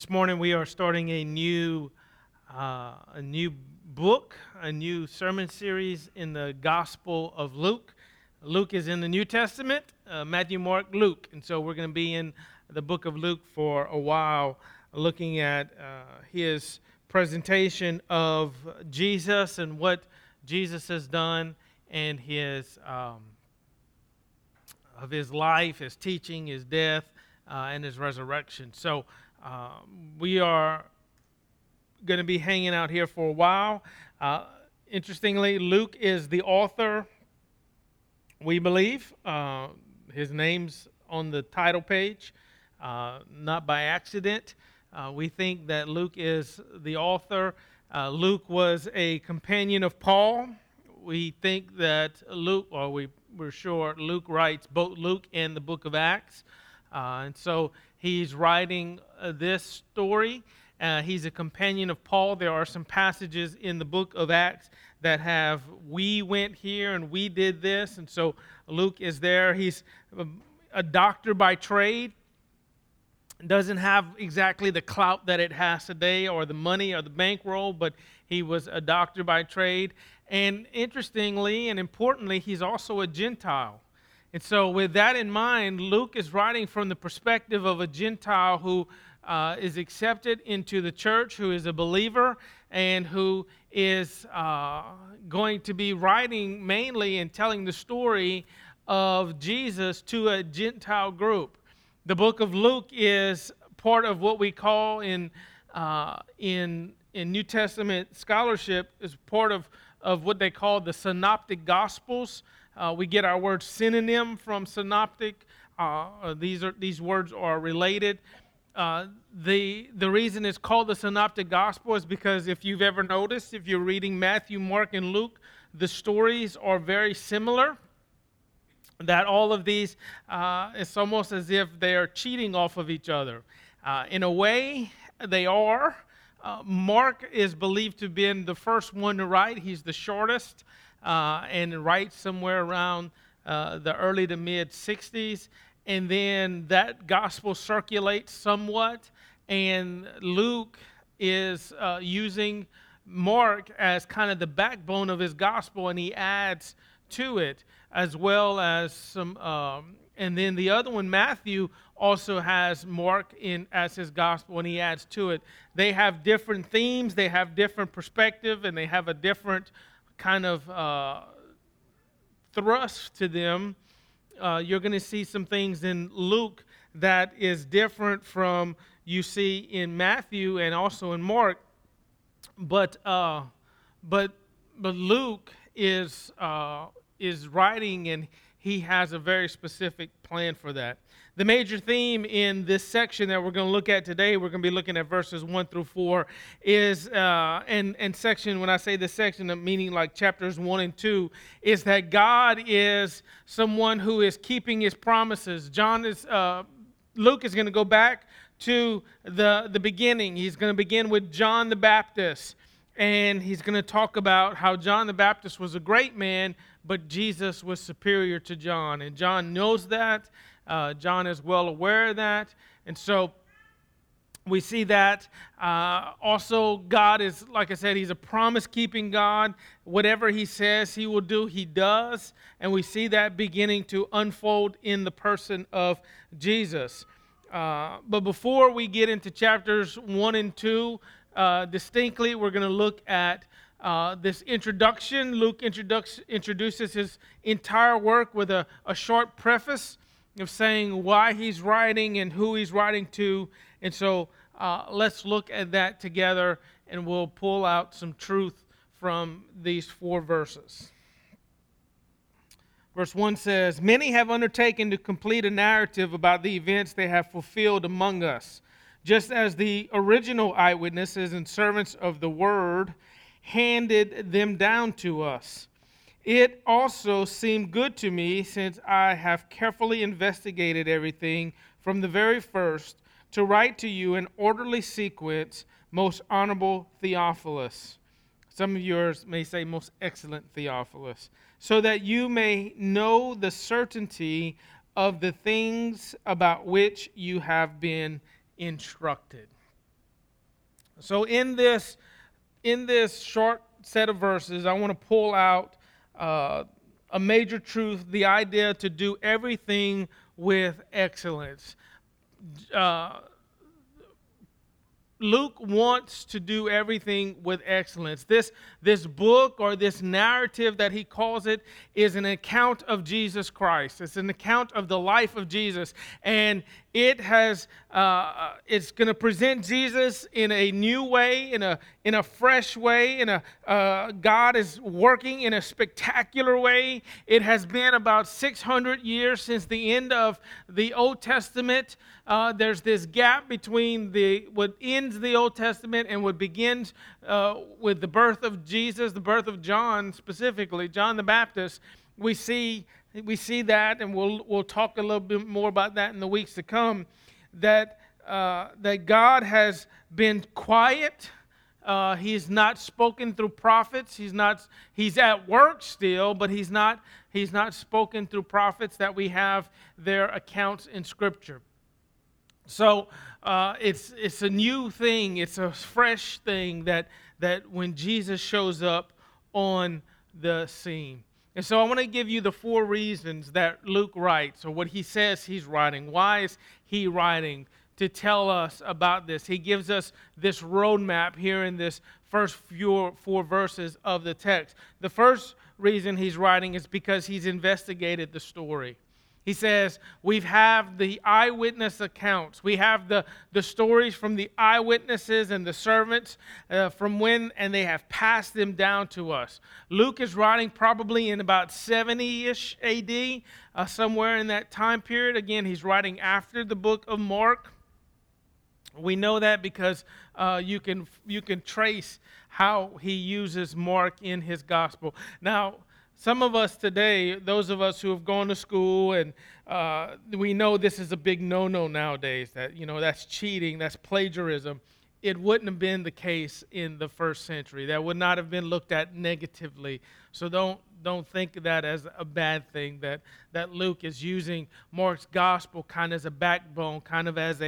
This morning we are starting a new book, a new sermon series in the Gospel of Luke. Luke is in the New Testament, Matthew, Mark, Luke. And so we're going to be in the book of Luke for a while, looking at his presentation of Jesus and what Jesus has done and of his life, his teaching, his death, and his resurrection. So we are going to be hanging out here for a while. Interestingly, Luke is the author, we believe. His name's on the title page, not by accident. We think that Luke is the author. Luke was a companion of Paul. We think that we're sure Luke writes both Luke and the book of Acts. And so he's writing this story. He's a companion of Paul. There are some passages in the book of Acts that have, we went here and we did this. And so Luke is there. He's a doctor by trade. Doesn't have exactly the clout that it has today or the money or the bankroll, but he was a doctor by trade. And interestingly and importantly, he's also a Gentile. And so with that in mind, Luke is writing from the perspective of a Gentile who is accepted into the church, who is a believer, and who is going to be writing mainly and telling the story of Jesus to a Gentile group. The book of Luke is part of what we call in New Testament scholarship is part of what they call the Synoptic Gospels. We get our word synonym from synoptic. These words are related. The reason it's called the Synoptic Gospel is because if you've ever noticed, if you're reading Matthew, Mark, and Luke, the stories are very similar. That all of these, it's almost as if they are cheating off of each other. In a way, they are. Mark is believed to have been the first one to write. He's the shortest and writes somewhere around the early to mid 60s. And then that gospel circulates somewhat. And Luke is using Mark as kind of the backbone of his gospel, and he adds to it, as well as some, and then the other one, Matthew, also has Mark in as his gospel, and he adds to it. They have different themes, they have different perspective, and they have a different kind of thrust to them. You're going to see some things in Luke that is different from you see in Matthew and also in Mark, but Luke is writing, and he has a very specific plan for that. The major theme in this section that we're going to look at today, we're going to be looking at verses 1 through 4, is, and section, when I say this section, meaning like chapters 1 and 2, is that God is someone who is keeping his promises. Luke is going to go back to the beginning. He's going to begin with John the Baptist. And he's going to talk about how John the Baptist was a great man, but Jesus was superior to John. And John knows that. John is well aware of that. And so we see that. Also, God is, like I said, he's a promise-keeping God. Whatever he says he will do, he does. And we see that beginning to unfold in the person of Jesus. But before we get into chapters 1 and 2, distinctly, we're going to look at this introduction. Luke introduces his entire work with a short preface of saying why he's writing and who he's writing to. And so let's look at that together, and we'll pull out some truth from these 4 verses. Verse 1 says, "Many have undertaken to complete a narrative about the events they have fulfilled among us, just as the original eyewitnesses and servants of the word handed them down to us. It also seemed good to me, since I have carefully investigated everything from the very first, to write to you in orderly sequence, most honorable Theophilus." Some of yours may say most excellent Theophilus. "So that you may know the certainty of the things about which you have been instructed." So in this short set of verses, I want to pull out a major truth, the idea to do everything with excellence. Uh, Luke wants to do everything with excellence. This book, or this narrative that he calls it, is an account of Jesus Christ. It's an account of the life of Jesus, and it's going to present Jesus in a new way, in a fresh way, God is working in a spectacular way. It has been about 600 years since the end of the Old Testament. There's this gap between what ends the Old Testament and what begins with the birth of Jesus, the birth of John specifically, John the Baptist. We see that, and we'll talk a little bit more about that in the weeks to come. That God has been quiet. He's not spoken through prophets. He's at work still, but he's not spoken through prophets that we have their accounts in Scripture. So it's a new thing. It's a fresh thing that when Jesus shows up on the scene. And so I want to give you the 4 reasons that Luke writes, or what he says he's writing. Why is he writing? To tell us about this. He gives us this roadmap here in this first 4 verses of the text. The first reason he's writing is because he's investigated the story. He says, we have the eyewitness accounts. We have the stories from the eyewitnesses and the servants from when, and they have passed them down to us. Luke is writing probably in about 70-ish AD, somewhere in that time period. Again, he's writing after the book of Mark. We know that because you can trace how he uses Mark in his gospel. Now, some of us today, those of us who have gone to school, and we know this is a big no-no nowadays, that, that's cheating, that's plagiarism. It wouldn't have been the case in the first century. That would not have been looked at negatively. So don't think of that as a bad thing, that Luke is using Mark's gospel kind of as a backbone, kind of as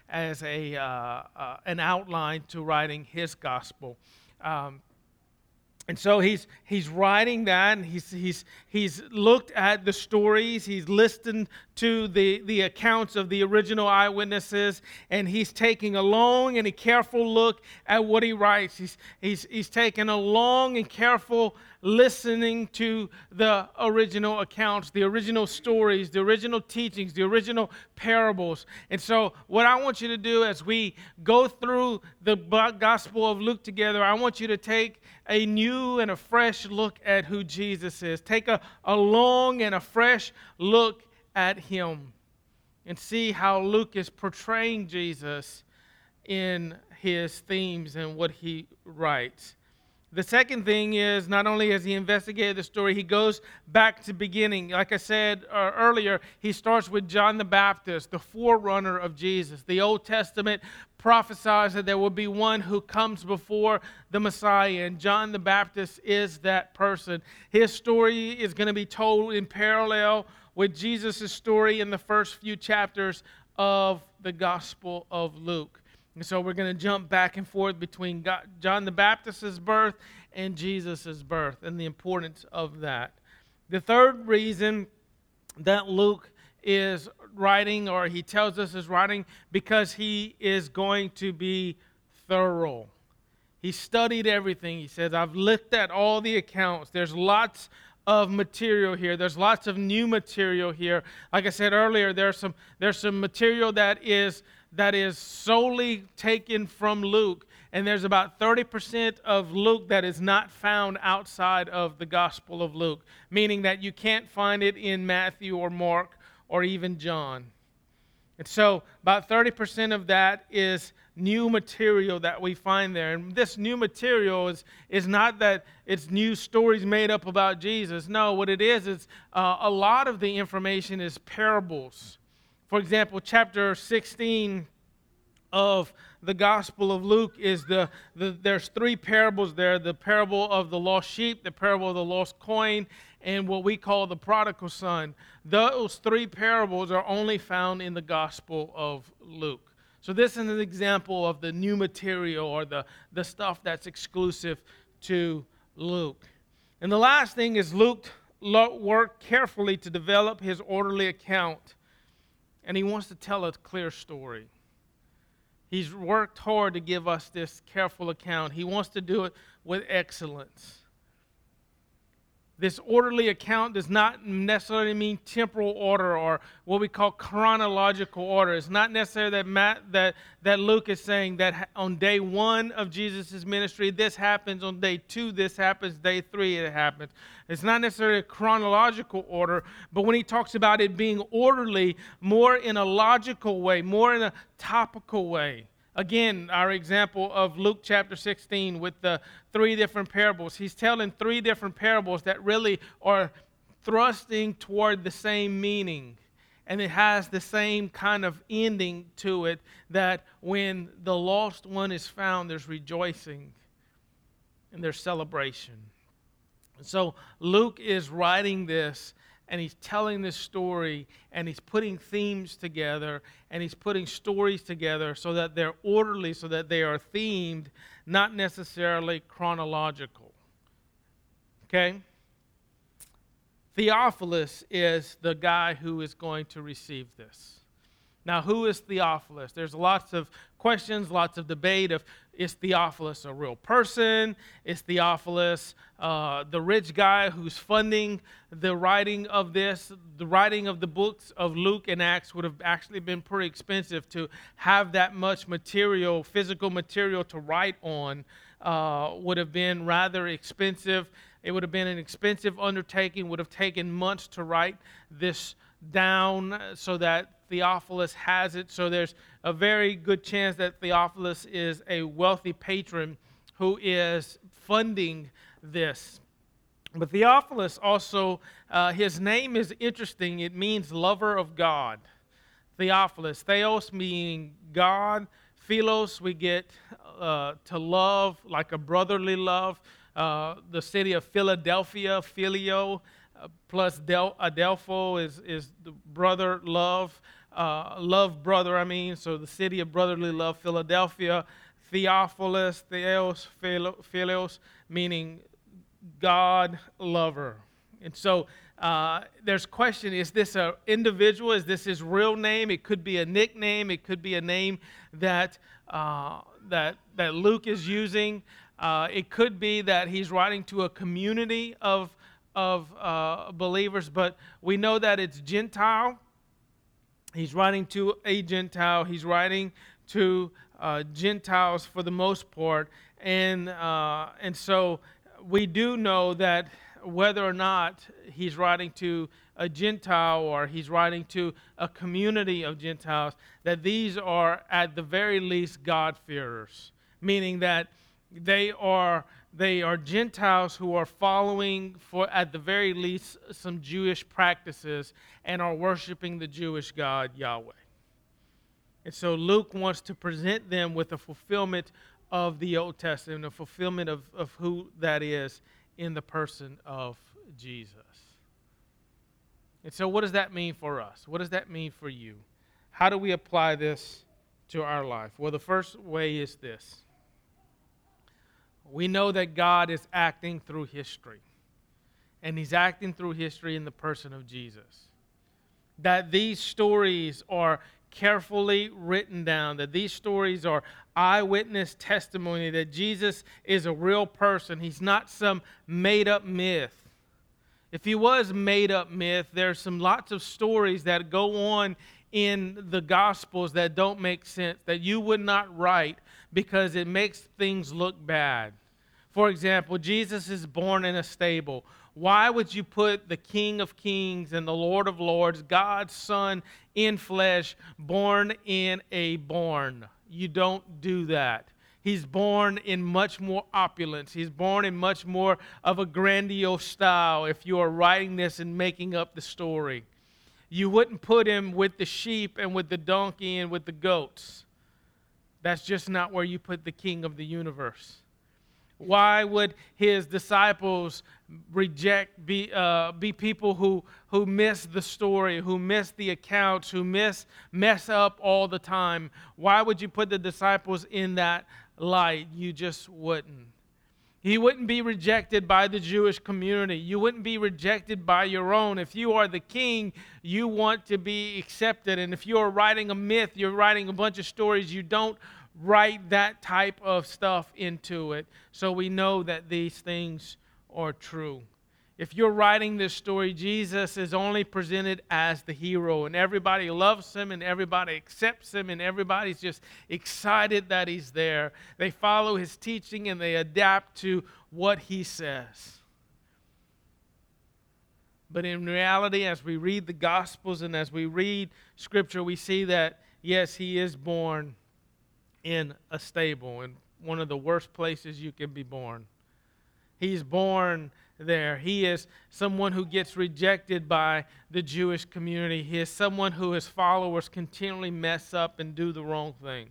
an outline to writing his gospel. And so he's writing that, and he's looked at the stories, he's listened to the accounts of the original eyewitnesses, and he's taking a long and a careful look at what he writes. He's taking a long and careful listening to the original accounts, the original stories, the original teachings, the original parables. And so what I want you to do as we go through the Gospel of Luke together, I want you to take a new and a fresh look at who Jesus is. Take a long and a fresh look at him and see how Luke is portraying Jesus in his themes and what he writes. The second thing is, not only has he investigated the story, he goes back to beginning. Like I said earlier, he starts with John the Baptist, the forerunner of Jesus. The Old Testament prophesies that there will be one who comes before the Messiah, and John the Baptist is that person. His story is going to be told in parallel with Jesus' story in the first few chapters of the Gospel of Luke. And so we're going to jump back and forth between John the Baptist's birth and Jesus' birth and the importance of that. The third reason that Luke is writing, or he tells us is writing, because he is going to be thorough. He studied everything. He says, I've looked at all the accounts. There's lots of material here. There's lots of new material here. Like I said earlier, there's some material that is solely taken from Luke, and there's about 30% of Luke that is not found outside of the Gospel of Luke, meaning that you can't find it in Matthew or Mark or even John. And so about 30% of that is new material that we find there. And this new material is not that it's new stories made up about Jesus. No, what it is a lot of the information is parables. For example, chapter 16 of the Gospel of Luke is there's 3 parables there: the parable of the lost sheep, the parable of the lost coin, and what we call the prodigal son. Those 3 parables are only found in the Gospel of Luke. So this is an example of the new material or the stuff that's exclusive to Luke. And the last thing is Luke worked carefully to develop his orderly account, and he wants to tell a clear story. He's worked hard to give us this careful account. He wants to do it with excellence. This orderly account does not necessarily mean temporal order or what we call chronological order. It's not necessarily that Luke is saying that on day 1 of Jesus' ministry, this happens. On day 2, this happens. Day 3, it happens. It's not necessarily a chronological order, but when he talks about it being orderly, more in a logical way, more in a topical way. Again, our example of Luke chapter 16 with the 3 different parables. He's telling 3 different parables that really are thrusting toward the same meaning. And it has the same kind of ending to it, that when the lost one is found, there's rejoicing and there's celebration. And so Luke is writing this, and he's telling this story, and he's putting themes together, and he's putting stories together so that they're orderly, so that they are themed, not necessarily chronological. Okay? Theophilus is the guy who is going to receive this. Now, who is Theophilus? There's lots of questions, lots of debate of, is Theophilus a real person? Is Theophilus the rich guy who's funding the writing of this? The writing of the books of Luke and Acts would have actually been pretty expensive. To have that much material, physical material to write on would have been rather expensive. It would have been an expensive undertaking, would have taken months to write this down so that Theophilus has it. So there's a very good chance that Theophilus is a wealthy patron who is funding this. But Theophilus also, his name is interesting. It means lover of God. Theophilus, theos meaning God. Philos, we get to love, like a brotherly love. The city of Philadelphia, Philio, plus Adelpho is the brother love. Love brother, I mean. So the city of brotherly love, Philadelphia. Theophilus, theos, philos, meaning God lover. And so there's question, is this an individual? Is this his real name? It could be a nickname. It could be a name that Luke is using. It could be that he's writing to a community of believers, but we know that it's Gentile. He's writing to a Gentile. He's writing to Gentiles for the most part, and so we do know that whether or not he's writing to a Gentile or he's writing to a community of Gentiles, that these are at the very least God-fearers, meaning that they are Gentiles who are following, for at the very least, some Jewish practices and are worshiping the Jewish God Yahweh. And so Luke wants to present them with a fulfillment of the Old Testament, a fulfillment of who that is in the person of Jesus. And so what does that mean for us? What does that mean for you? How do we apply this to our life? Well, the first way is this. We know that God is acting through history. And he's acting through history in the person of Jesus. That these stories are carefully written down, that these stories are eyewitness testimony, that Jesus is a real person. He's not some made-up myth. If he was made-up myth, there's some lots of stories that go on in the Gospels that don't make sense, that you would not write because it makes things look bad. For example, Jesus is born in a stable. Why would you put the King of Kings and the Lord of Lords, God's Son in flesh, born in a barn? You don't do that. He's born in much more opulence. He's born in much more of a grandiose style if you are writing this and making up the story. You wouldn't put him with the sheep and with the donkey and with the goats. That's just not where you put the King of the universe. Why would his disciples be people who miss the story, who miss the accounts, who mess up all the time? Why would you put the disciples in that light? You just wouldn't. He wouldn't be rejected by the Jewish community. You wouldn't be rejected by your own. If you are the king, you want to be accepted. And if you're writing a myth, you're writing a bunch of stories, you don't write that type of stuff into it. So we know that these things are true. If you're writing this story, Jesus is only presented as the hero, and everybody loves him, and everybody accepts him, and everybody's just excited that he's there. They follow his teaching, and they adapt to what he says. But in reality, as we read the Gospels and as we read Scripture, we see that, yes, he is born in a stable, in one of the worst places you can be born. He's born there. He is someone who gets rejected by the Jewish community. He is someone who his followers continually mess up and do the wrong thing.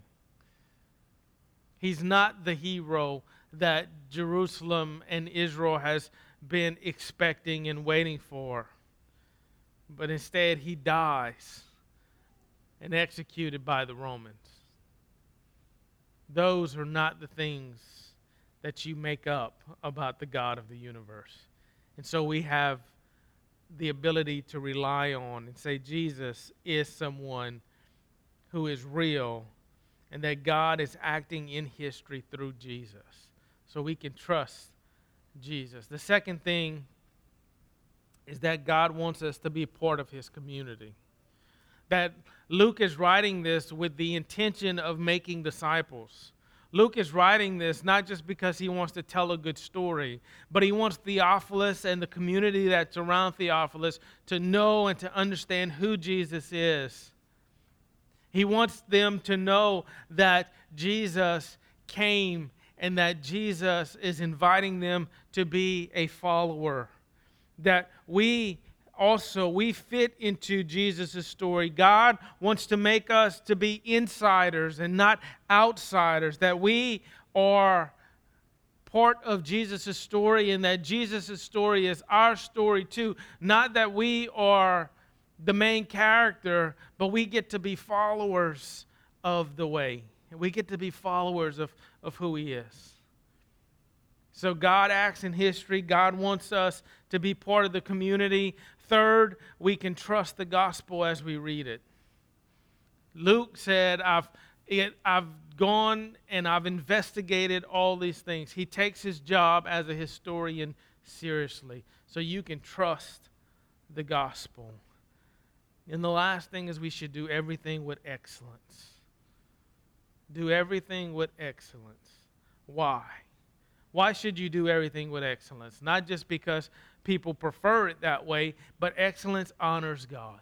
He's not the hero that Jerusalem and Israel has been expecting and waiting for. But instead, he dies and executed by the Romans. Those are not the things that you make up about the God of the universe. And so we have the ability to rely on and say Jesus is someone who is real and that God is acting in history through Jesus. So we can trust Jesus. The second thing is that God wants us to be part of his community. That Luke is writing this with the intention of making disciples. Luke is writing this not just because he wants to tell a good story, but he wants Theophilus and the community that's around Theophilus to know and to understand who Jesus is. He wants them to know that Jesus came and that Jesus is inviting them to be a follower. That we fit into Jesus' story. God wants to make us to be insiders and not outsiders, that we are part of Jesus' story and that Jesus' story is our story too. Not that we are the main character, but we get to be followers of the way. We get to be followers of who he is. So God acts in history. God wants us to be part of the community. Third, we can trust the gospel as we read it. Luke said, I've gone and I've investigated all these things. He takes his job as a historian seriously. So you can trust the gospel. And the last thing is we should do everything with excellence. Do everything with excellence. Why? Why should you do everything with excellence? Not just because people prefer it that way, but excellence honors God.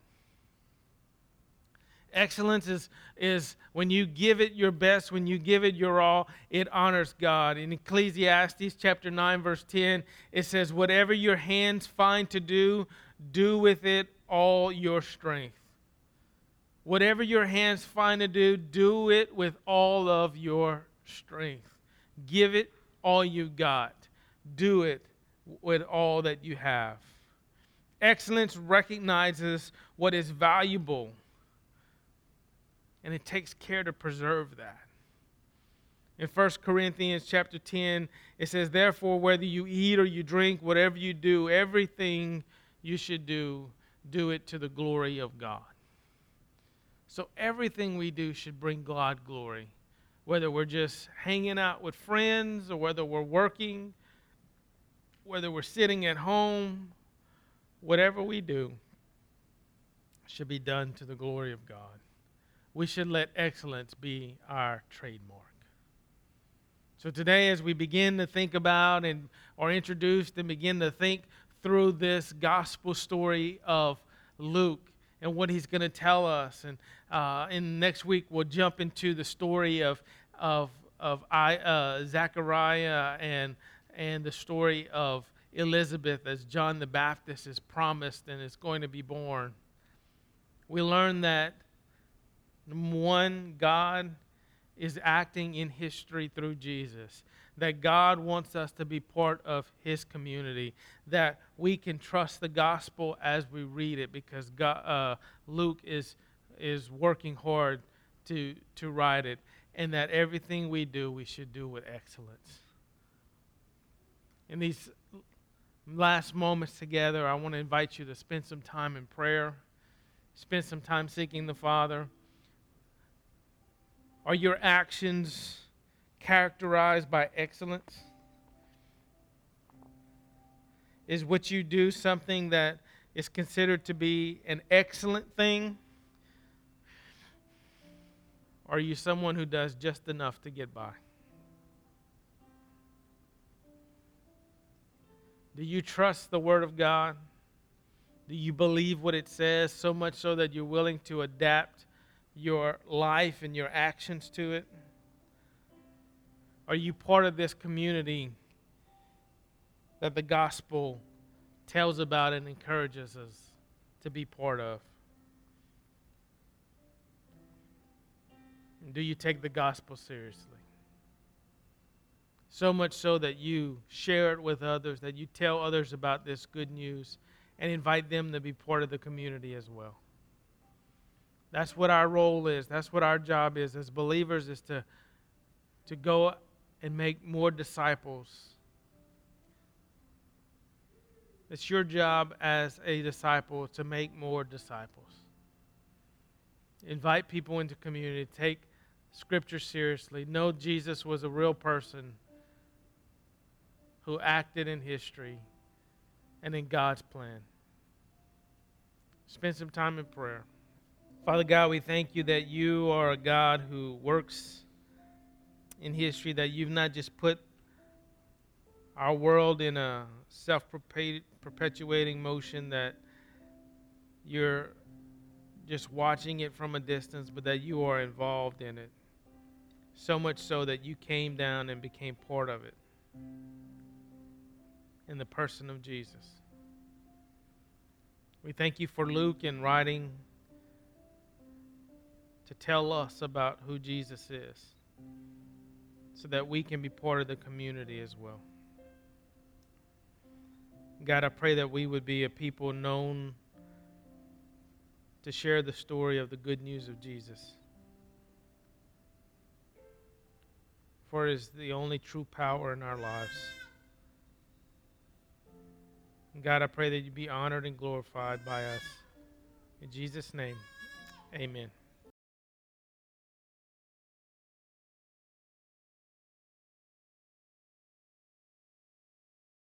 Excellence is when you give it your best, when you give it your all, it honors God. In Ecclesiastes chapter 9, verse 10, it says, whatever your hands find to do, do with it all your strength. Whatever your hands find to do it with all of your strength. Give it all you got. Do it with all that you have. Excellence recognizes what is valuable, and it takes care to preserve that. In 1 Corinthians chapter 10, it says, therefore, whether you eat or you drink, whatever you do, everything you should do it to the glory of God. So everything we do should bring God glory. Whether we're just hanging out with friends or whether we're working, whether we're sitting at home, whatever we do should be done to the glory of God. We should let excellence be our trademark. So today, as we begin to think about and are introduced and begin to think through this gospel story of Luke and what he's going to tell us, and in next week we'll jump into the story of Zechariah and the story of Elizabeth as John the Baptist is promised and is going to be born. We learn that, number one, God is acting in history through Jesus, that God wants us to be part of his community, that we can trust the gospel as we read it, because Luke is working hard to write it, and that everything we do, we should do with excellence. In these last moments together, I want to invite you to spend some time in prayer, spend some time seeking the Father. Are your actions characterized by excellence? Is what you do something that is considered to be an excellent thing? Or are you someone who does just enough to get by? Do you trust the Word of God? Do you believe what it says, so much so that you're willing to adapt your life and your actions to it? Are you part of this community that the gospel tells about and encourages us to be part of? Do you take the gospel seriously? So much so that you share it with others, that you tell others about this good news and invite them to be part of the community as well. That's what our role is. That's what our job is as believers, is to go and make more disciples. It's your job as a disciple to make more disciples. Invite people into community. Take Scripture seriously. Know Jesus was a real person who acted in history and in God's plan. Spend some time in prayer. Father God, we thank you that you are a God who works in history, that you've not just put our world in a self-perpetuating motion, that you're just watching it from a distance, but that you are involved in it. So much so that you came down and became part of it in the person of Jesus. We thank you for Luke in writing to tell us about who Jesus is, so that we can be part of the community as well. God, I pray that we would be a people known to share the story of the good news of Jesus. For it is the only true power in our lives. God, I pray that you be honored and glorified by us. In Jesus' name, amen.